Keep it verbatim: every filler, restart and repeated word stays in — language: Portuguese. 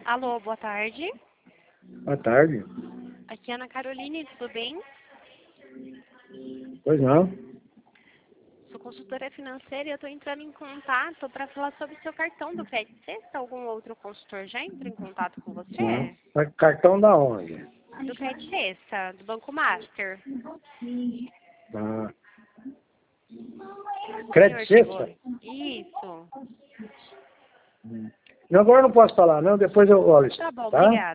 Alô, boa tarde. Boa tarde. Aqui é Ana Caroline, tudo bem? Pois não. Sou consultora financeira e eu estou entrando em contato para falar sobre o seu cartão do crédito. Sexta, algum outro consultor já entrou em contato com você? Não. Mas cartão da onde? Do Crédito Sexta, do Banco Master. Ah. O Crédito senhor chegou? Sexta? Isso. Não, agora eu não posso falar, não. Depois eu olho isso, Tá bom, tá? obrigada.